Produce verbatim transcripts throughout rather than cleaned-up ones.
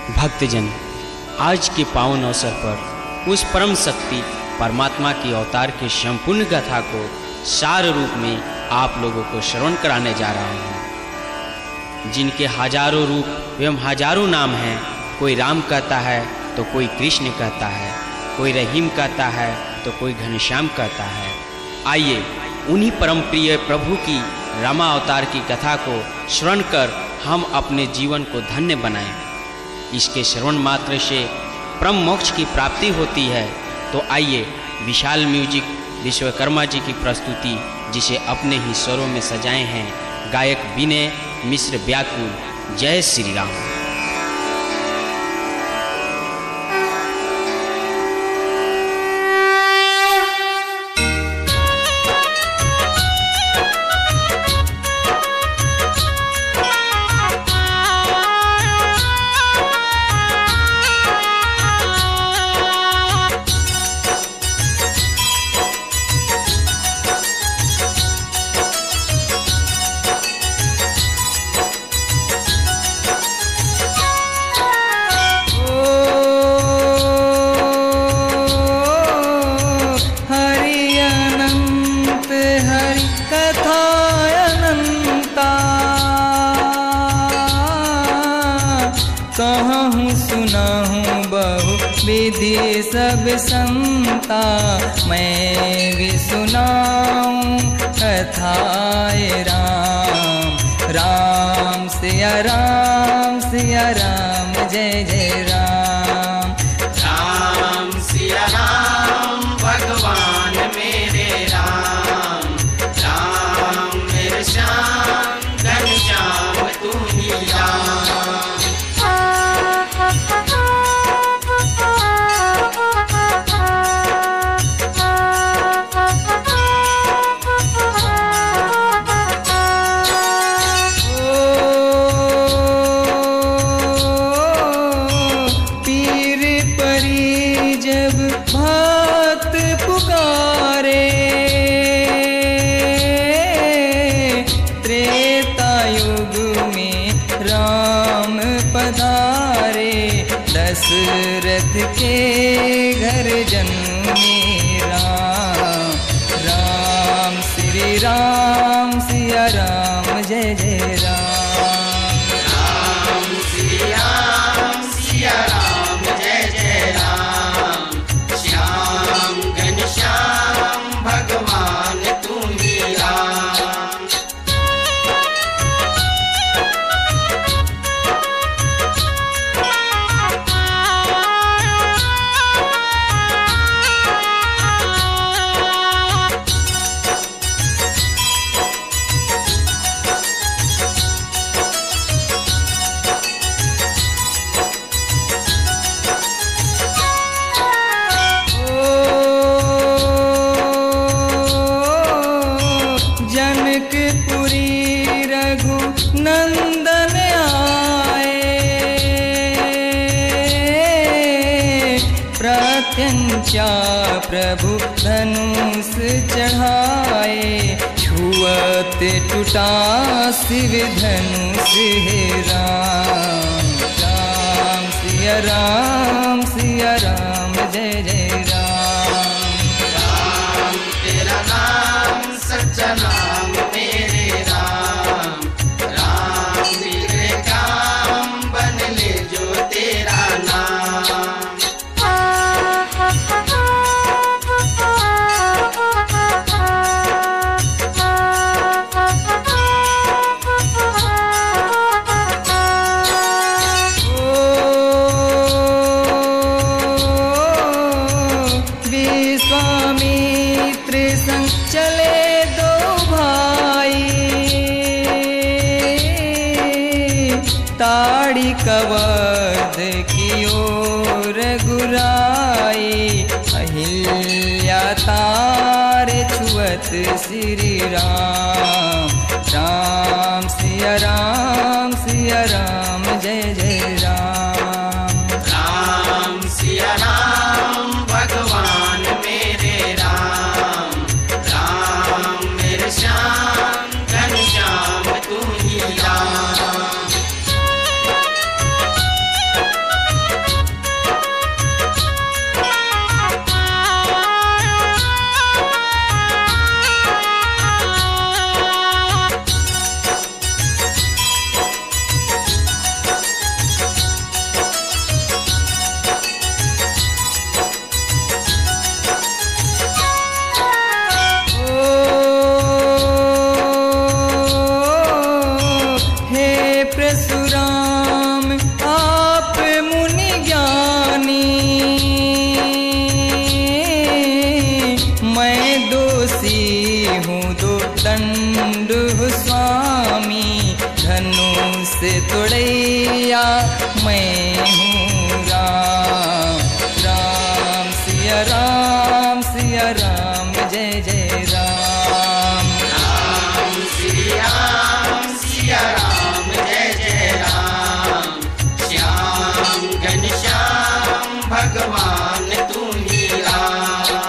भक्तजन, आज के पावन अवसर पर उस परम शक्ति परमात्मा की अवतार के संपूर्ण गाथा को सार रूप में आप लोगों को श्रवण कराने जा रहा हूँ, जिनके हजारों रूप एवं हजारों नाम हैं। कोई राम कहता है तो कोई कृष्ण कहता है, कोई रहीम कहता है तो कोई घनश्याम कहता है। आइए उन्हीं परम प्रिय प्रभु की रामा अवतार की कथा को श्रवण कर हम अपने जीवन को धन्य बनाएं। इसके श्रवण मात्र से परम मोक्ष की प्राप्ति होती है। तो आइए विशाल म्यूजिक विश्वकर्मा जी की प्रस्तुति, जिसे अपने ही स्वरों में सजाए हैं गायक विनय मिश्र व्याकुल। जय श्री राम। कहूँ सुनाहूँ बहु विधि सब संता, मैं भी सुनाऊँ कथाए राम। राम सिया राम सिया राम जय जय राम। राम सिया राम भगवान मेरे राम। राम मेरे श्याम घनश्याम तू ही राम। दशरथ के घर जन्मे राम। राम श्री राम सिया राम जय जय राम। राम श्री राम सिया राम जय जय राम। श्याम घनश्याम भगवान तू ही राम। जनकपुरी रघु नंदन आए, प्रत्यंचा प्रभु धनुष चढ़ाए। छुअत टूटा शिव धनुष है राम। राम सिया राम सिया राम जय जय राम। राम तेरा नाम सच्चा नाम मेरे राम। राम मेरे काम बन ले जो तेरा नाम। विश्वामित्र संग चले दो भाई, ताड़ी कवध की ओर गुराई। अहिल्या तार छुअत श्री राम। राम सिया राम सिया राम जय जय राम। राम सिया राम भगवान मेरे राम। राम मेरे श्याम घनश्याम तू ही राम। मैं हूँ राम। राम सिया राम सिया राम जय जय राम। राम श्री राम सिया राम जय जय राम। श्याम घनश्याम भगवान तुम ही राम।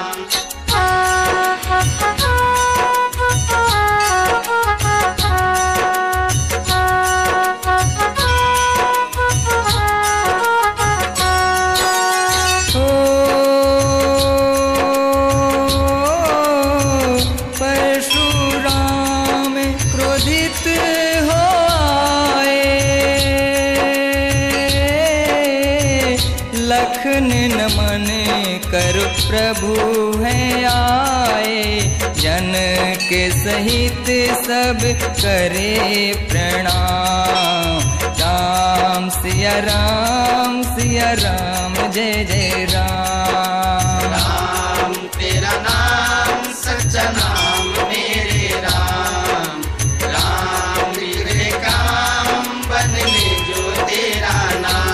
लखन नमन कर प्रभु हैं आए। जन के सहित सब करे प्रणाम। राम सिया राम सिया राम जय जय राम। राम तेरा नाम सच्चा नाम मेरे राम। राम बिगड़े काम बनने जो तेरा नाम।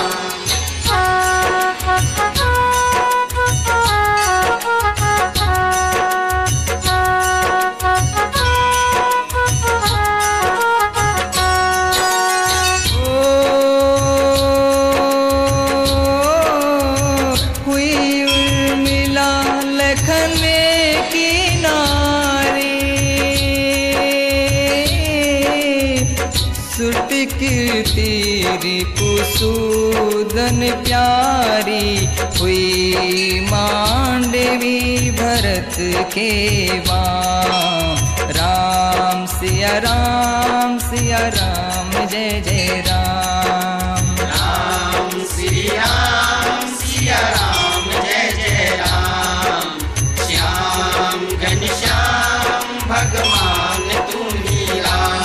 तेरी कुसूदन प्यारी हुई मांडवी भरत के वाम। राम सिया राम सिया राम जय जय राम। राम श्री राम सिया राम जय जय राम। श्याम घनश्याम भगवान तुम ही राम।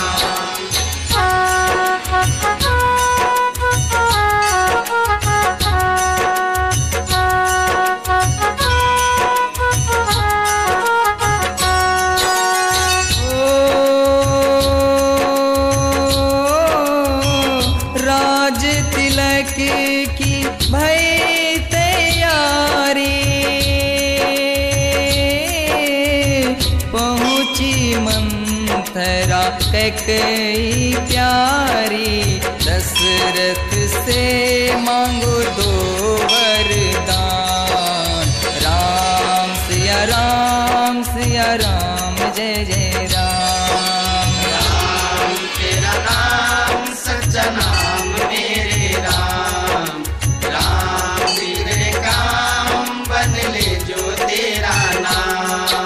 राज तिलक की भई तैयारी पहुँची मंथरा कैकेयी प्यारी। दशरथ से मांगो दो वरदान। राम सिया राम सिया राम जय जय राम। राम तेरा नाम सच्चा नाम मेरे राम। राम बिगड़े काम बनले जो तेरा नाम।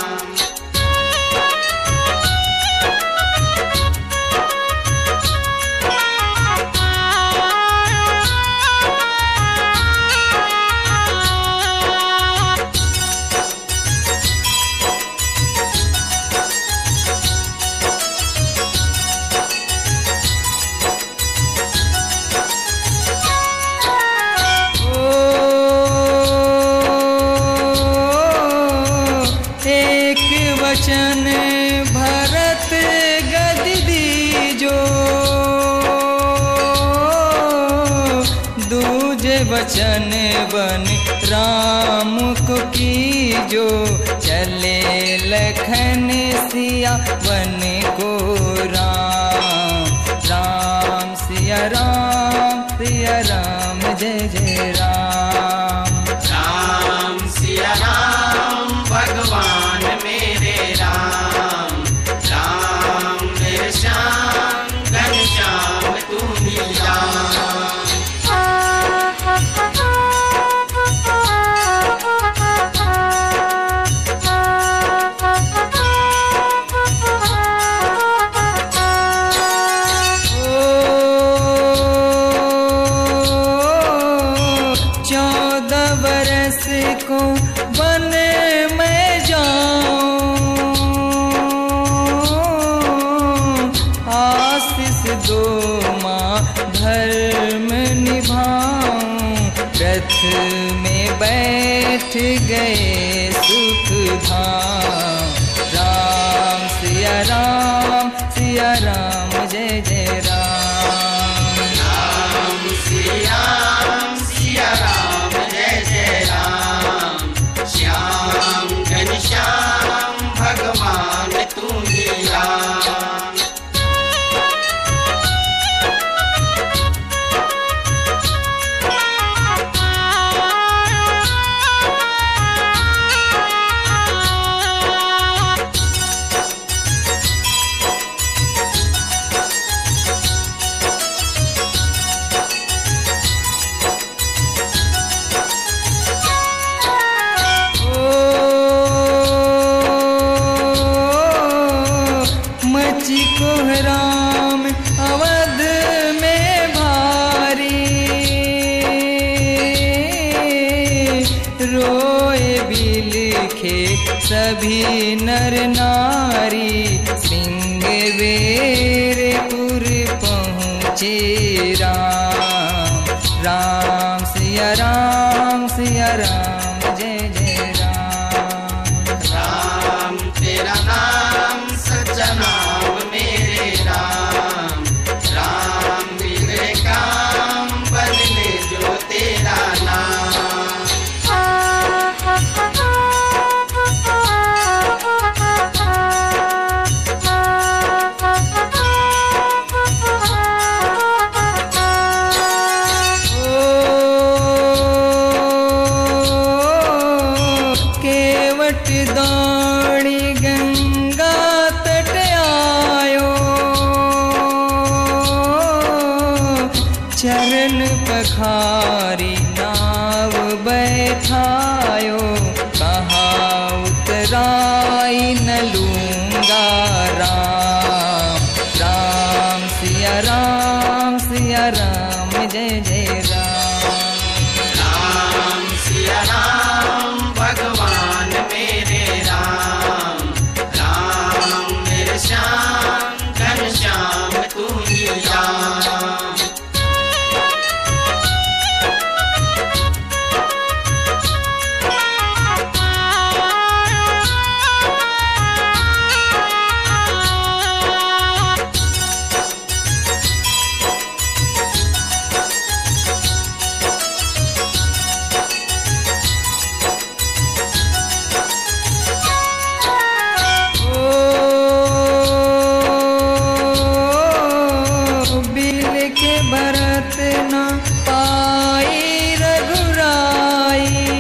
वचन भरत गद दीजो। दूजे वचन बन राम को कीजो। चले लखन सिया बन को राम। राम सिया राम सिया राम जय जय राम। राम सिया राम भगवान मेरे राम। राम मेरे श्याम घनश्याम तुम ही राम। चौदह बरस को वन में जाऊं। आशीष दो माँ धर्म निभाऊं। रथ में बैठ गए सुख धाम। राम सिया राम सिया राम जय जय राम। राम श्री रोए बिलखे सभी नर नारी, सिंहवेरपुर पहुँचे राम। राम सिया राम सिया राम जय जय राम। राम तेरा नाम सच्चा नाम मेरे राम। राम बिगड़े काम बदले जो तेरा नाम। दौड़ी गंगा तट आयो, चरण पखारी नाव बैठायो। कहा उतराई न लूंगा राम। राम सिया राम सिया राम जय जय राम। राम सिया राम भगवान मेरे राम। राम मेरे श्याम घनश्याम तू ही राम। भरत न पाई रघुराई,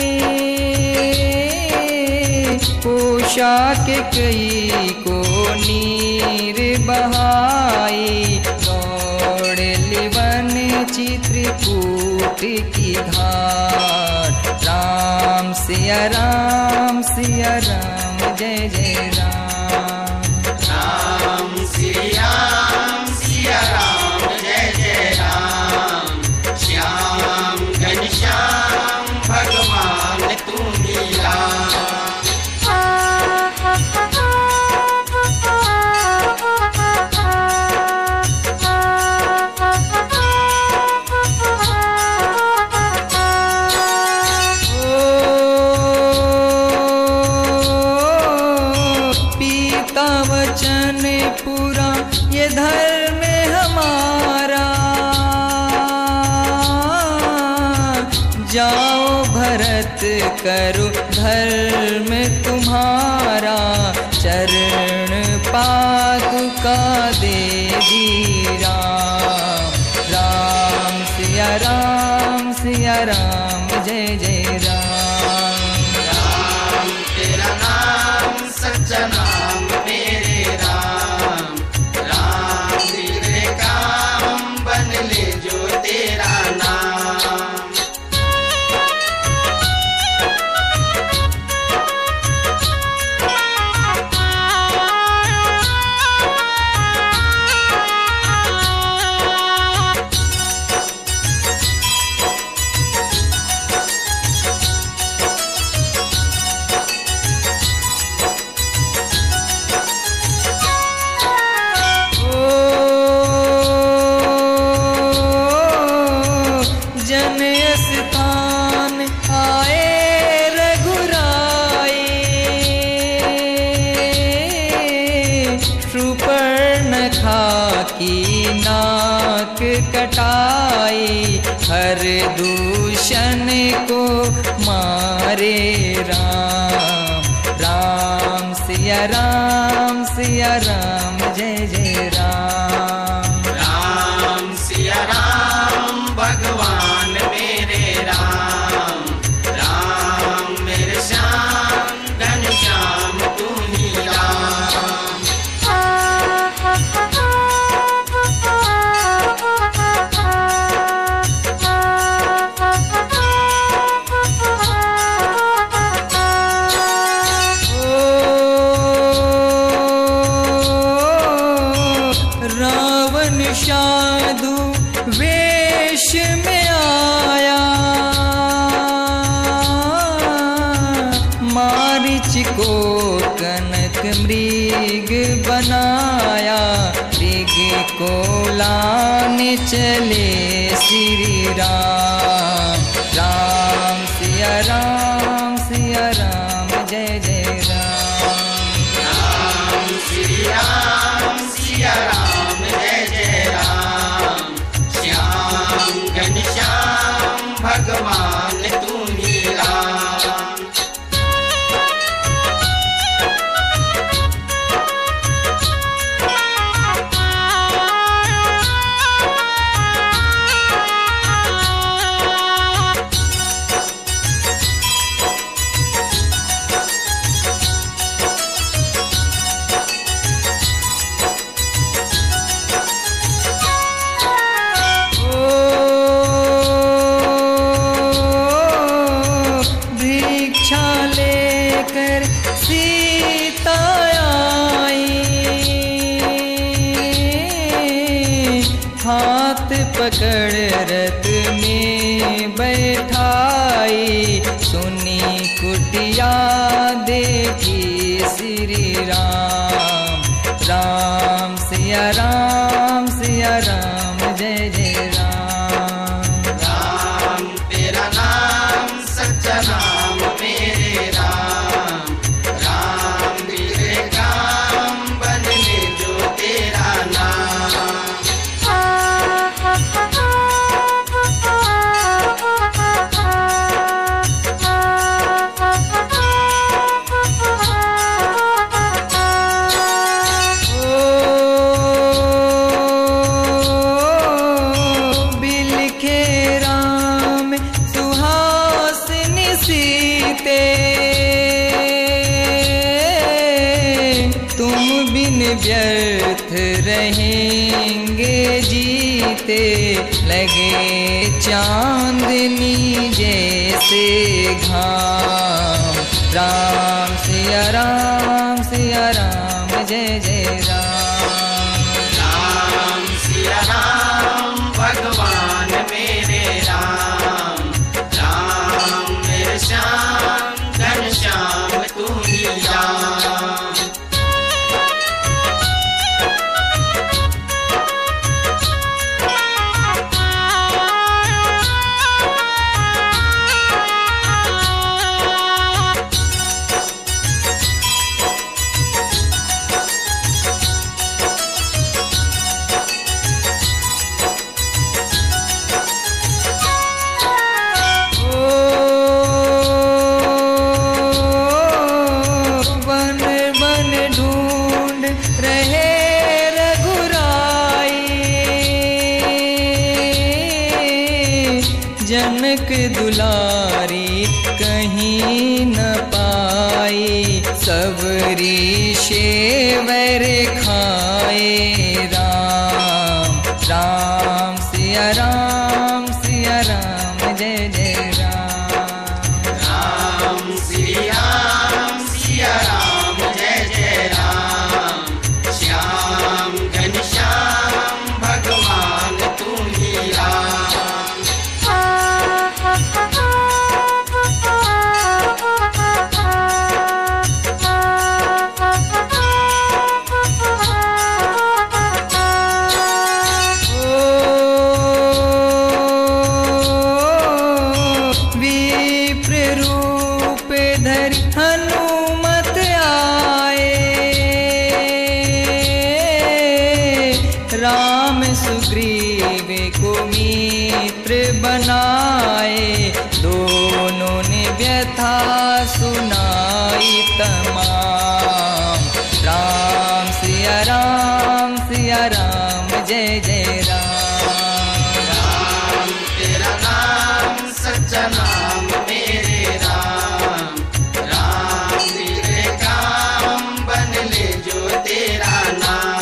पोशाक कई को नीर बहाई। दौड़ लिवन चित्रकूट की घाट, राम सिया राम सिया राम जय जय राम। राम सिया सिया राम जय जय राम। श्याम घनश्याम भगवान तू ही राम। वचन पूरा ये धर्म हमारा, जाओ भरत करो धर्म तुम्हारा। चरण पादुका दे दी राम। राम सिया राम सिया राम जय जय राम। राम तेरा नाम सच्चा नाम मेरे राम। राम बिगड़े काम बदले जो तेरा नाम। जन स्थान आए रघुराई, सुपर्णखा की नाक कटाई। हर दूषण को मारे राम। राम सिया राम सिया राम जय जय राम। राम सिया राम भगवान मेरे राम। राम मेरे श्याम घनश्याम तू ही राम। को लाने चले श्री राम। राम सिया राम सिया राम जय जय राम। राम श्री राम सिया राम जय जय राम। श्याम घनश्याम भगवान तू ही राम। हाथ पकड़ रथ में बैठाई, सुनी कुटिया देखी श्री राम। राम सिया राम सिया राम जय जय राम। राम तेरा नाम सच्चा नाम मेरे राम। राम मेरे काम बनने जो तेरा नाम। व्यर्थ रहेंगे जीते, लगे चांदनी जैसे घाम। राम सिया राम सिया राम जय जय राम। राम सिया राम भगवान मेरे राम। राम मेरे श्याम घनश्याम तू ही राम। जनक दुलारी कहीं न पाई, सब ऋषिवर खाए राम। राम सिया राम सिया राम जय जय राम। राम श्री राम सिया राम जय जय राम। श्याम घनश्याम भगवान तू ही राम। हनुमत आए, राम सुग्रीव को मित्र बनाए, दोनों ने व्यथा सुनाई तमाम। राम सिया राम सिया राम जय जय राम। राम तेरा नाम सच्चा नाम मेरे राम। राम मेरे काम बन ले जो तेरा नाम।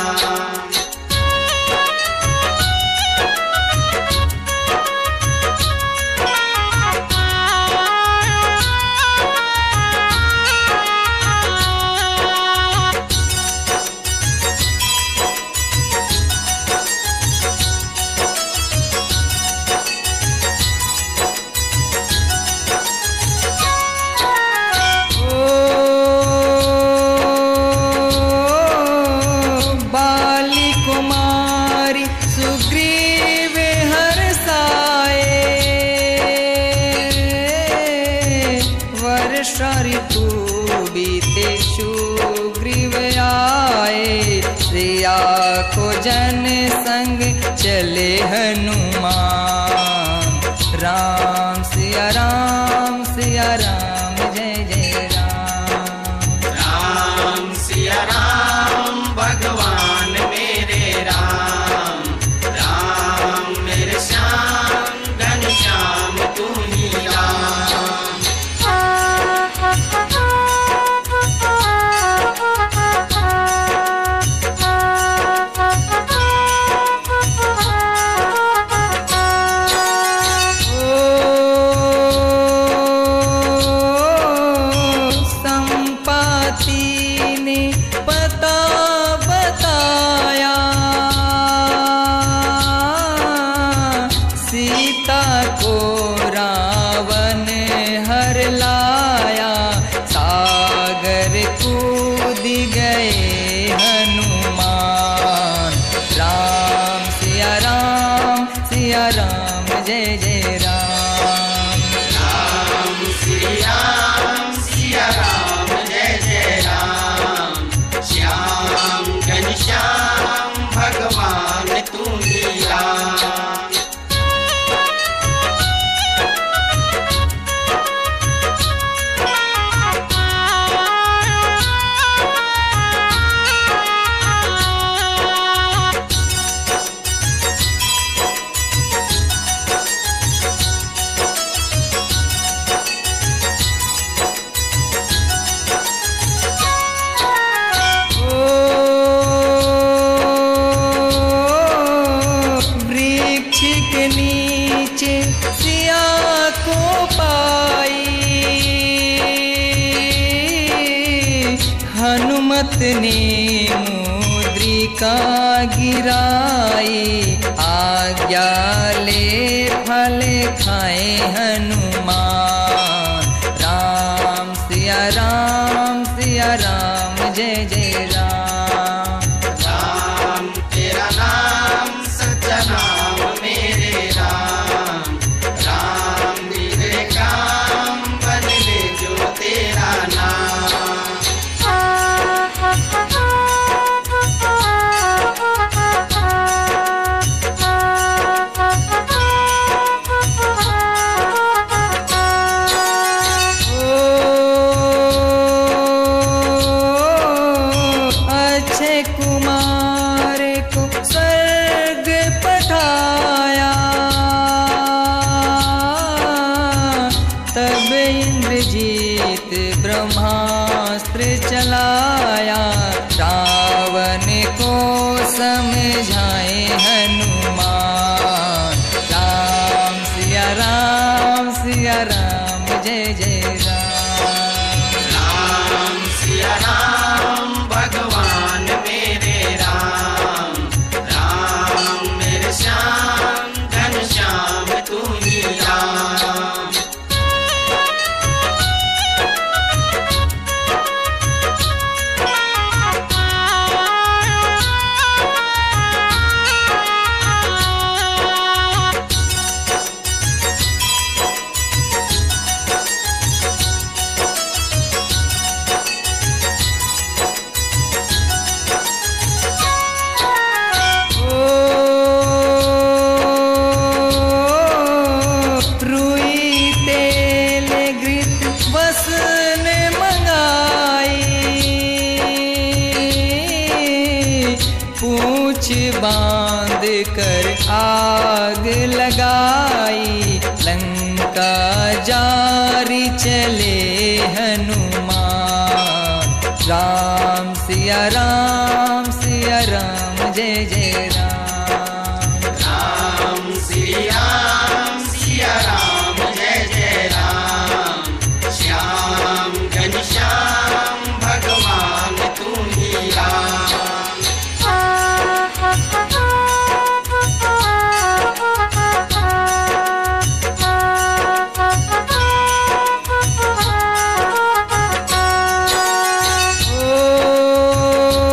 वर्षा ऋतु बीते सुग्रीव आए, सिया को जन संग चले हनुमान। राम सिया राम सिया राम जय जय राम। राम सिया राम भगवान मेरे राम, राम मेरे श्याम घनश्याम तू ही राम। ने मुद्रिका गिराई, आज्ञा ले फल खाए हनुमान। राम सिया राम सिया राम जय जय राम। राम तेरा नाम सच्चा नाम मेरे राम, राम बिगड़े काम बदले जो तेरा नाम। ब्रह्मास्त्र चलाया, रावण को समझाए हनुमान। राम सिया राम सिया राम जय जय राम। राम सिया राम भगवान मेरे राम, राम मेरे श्याम घनश्याम तू ही राम। बांध कर आग लगाई, लंका जारी चले हनुमान। राम सिया राम सिया राम जय जय राम। राम सिया सिया राम जय जय राम, श्याम घनश्याम भगवान तू ही राम। ओ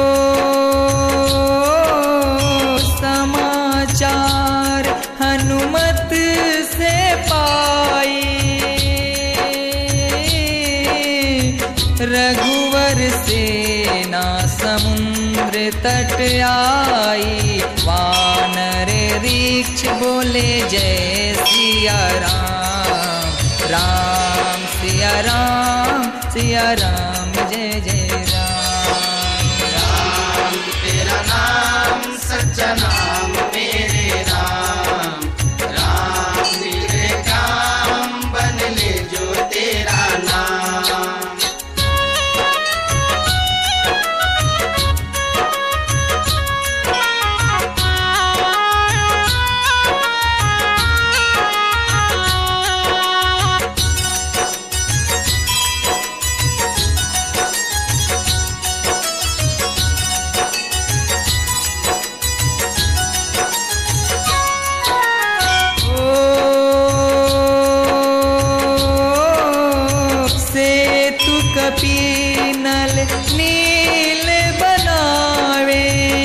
रघुवर सेना समुद्र तट आई, वानर ऋक्ष बोले जय सिया राम। राम सिया राम सिया राम जय जय राम। राम तेरा नाम सच्चा नाम मेरे राम। राम मेरे काम बन ले जो तेरा नाम। कपीनल नील बनावे,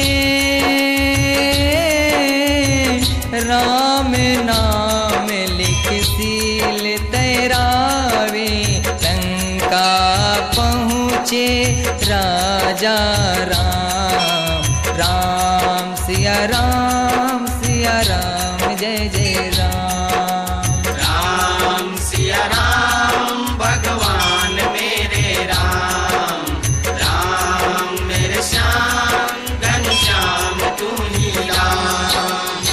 राम नाम लिख सील तैरावे। लंका पहुँचे राजा राम। राम सिया राम सिया राम जय जय राम। राम सिया राम भगवान मेरे राम। राम मेरे श्याम घनश्याम तू ही राम।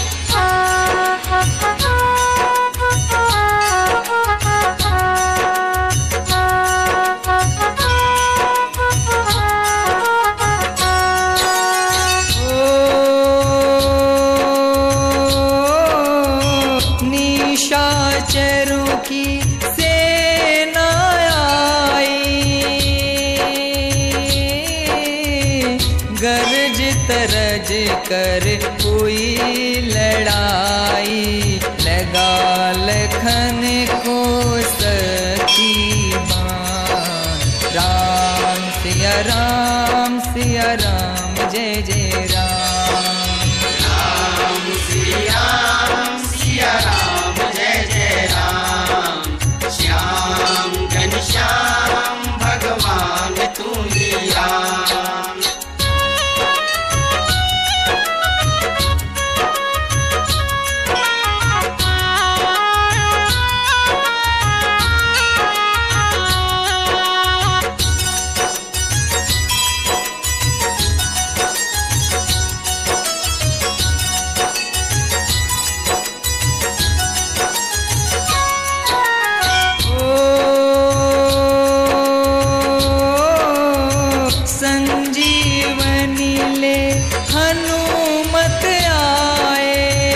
निशाचरों की सेना आई, गरज तरज कर हुई लड़ाई। लगा लखन को सखी बाण। राम सिया राम सिया राम जय जय राम। राम सिया राम सिया राम जय जय राम। श्याम घनश्याम भगवान तू ही राम। संजीवनी ले हनुमत आए,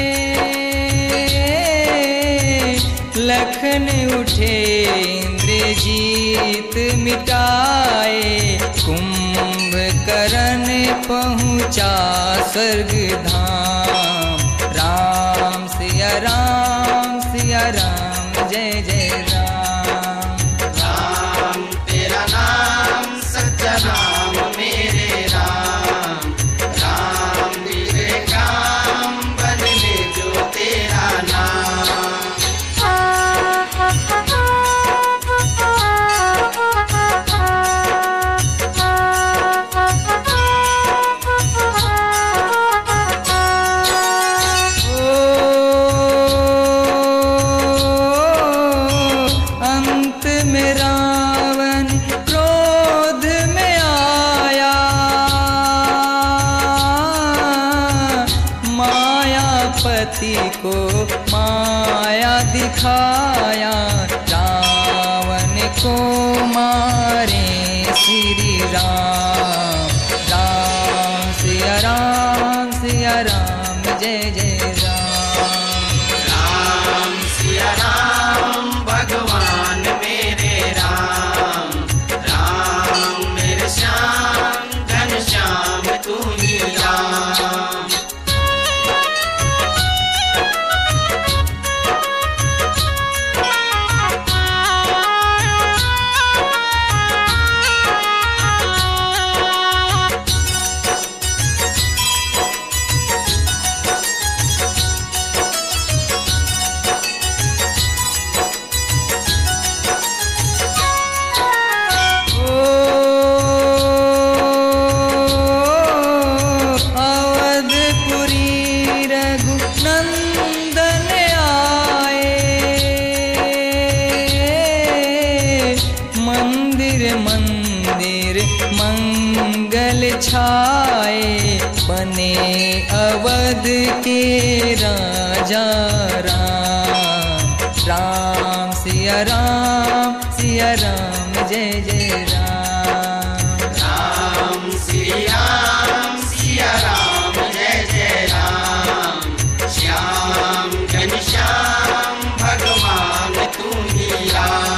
लखन उठे इंद्रजीत मिटाए। कुंभकर्ण पहुँचा स्वर्ग धाम। राम सिया राम सिया राम जय जय राम। राम तेरा नाम सच्चा नाम मेरे राम। राम मेरे काम बन ले जो तेरा नाम। अंत में रावण क्रोध में आया, मायापति को माया दिखाया। रावण को मारे श्री राम। राम सिया राम सिया राम जय जय राम। राम सिया राम भगवान मेरे राम। राम मेरे श्याम घनश्याम तू ही राम। सिया राम सिया राम जय जय राम। राम श्री राम सिया राम जय जय राम। श्याम घनश्याम भगवान तू ही राम।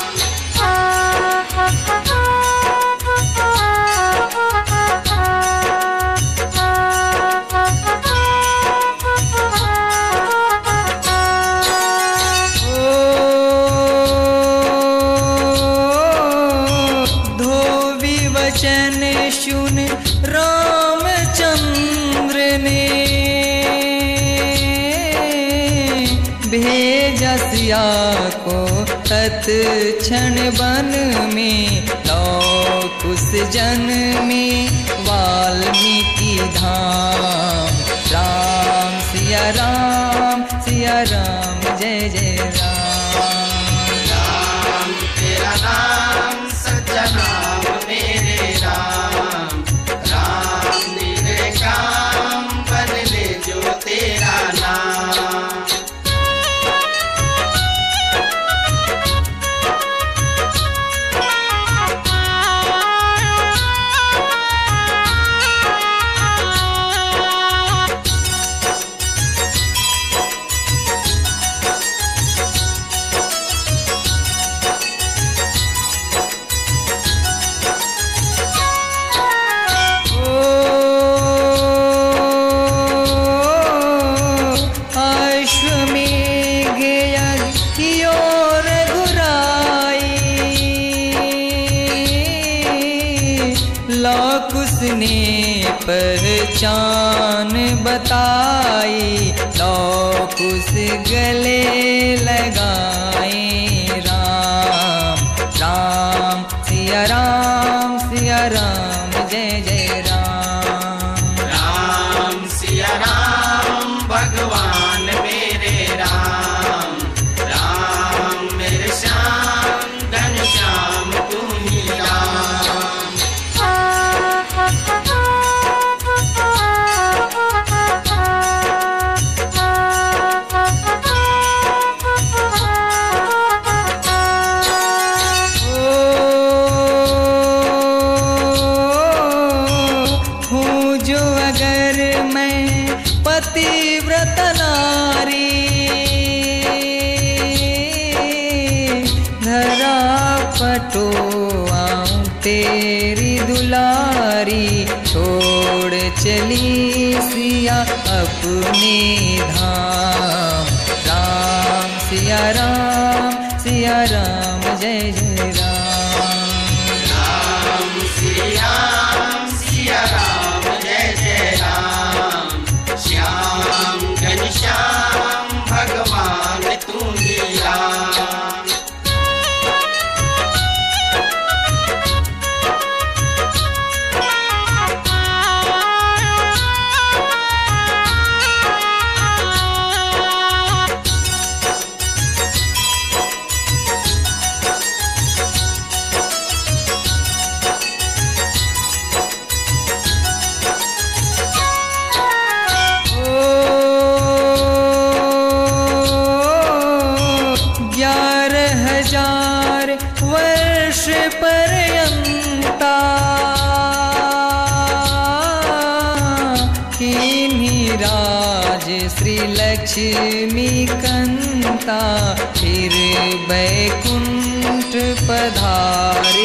सुन रामचंद्र ने भेजा सिया को तत्क्षण वन में। लौक उस जन में वाल्मीकि धाम। राम सिया राम सिया राम जय जय राम। राम तेरा नाम सच्चा नाम मेरे राम। राम निरे काम बदले जो तेरा नाम। लौक उसने पहचान बताई। लौक उस गले लगाए। राम राम सिया राम सिया राम जय जय राम। राम सिया राम भगवान मेरे राम। राम मेरे श्याम घनश्याम तू ही राम। पतिव्रत नारी धरा पटो आऊं तेरी दुलारी। छोड़ चली सिया अपने धाम। राम सिया राम सिया राम जय जय राम। राम श्री राम सिया राम जय जय राम। श्याम घनश्याम भगवान तू ही राम। ग्यारह हजार वर्ष पर्यंता किन्हीं राज श्री लक्ष्मी कंता। फिर बैकुंठ पधारे